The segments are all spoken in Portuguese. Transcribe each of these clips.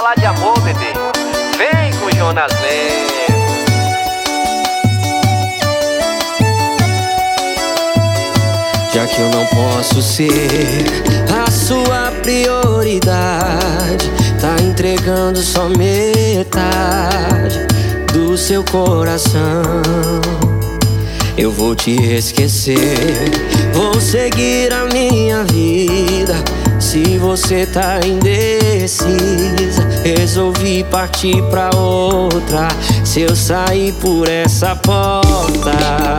falar de amor, bebê. Vem com Jonas Lemos. Já que eu não posso ser a sua prioridade, tá entregando só metade do seu coração. Eu vou te esquecer, vou seguir a minha vida. Se você tá indecisa, resolvi partir pra outra. Se eu sair por essa porta,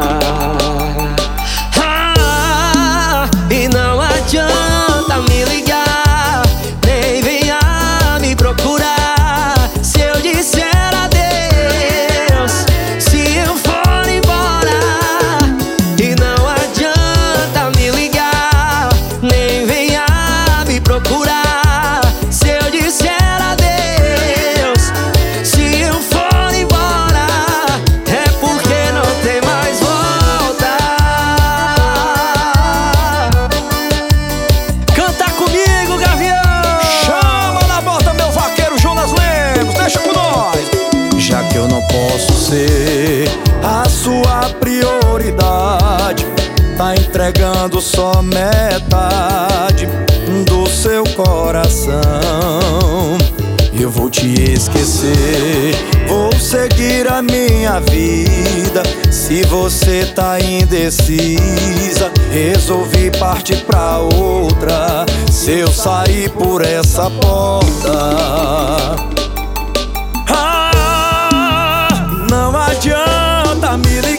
e não adianta me ligar, nem venha me procurar. Se eu disser adeus, se eu for embora, e não adianta me ligar, nem venha me procurar. Se eu disser adeus, se eu for embora, é porque não tem mais volta. Canta comigo, Gavião! Chama na bota, meu vaqueiro Jonas Lemos, deixa com nós! Já que eu não posso ser a sua prioridade, tá entregando só metade do seu coração. Eu vou te esquecer, vou seguir a minha vida. Se você tá indecisa, resolvi partir pra outra. Se eu sair por essa porta, não adianta me ligar,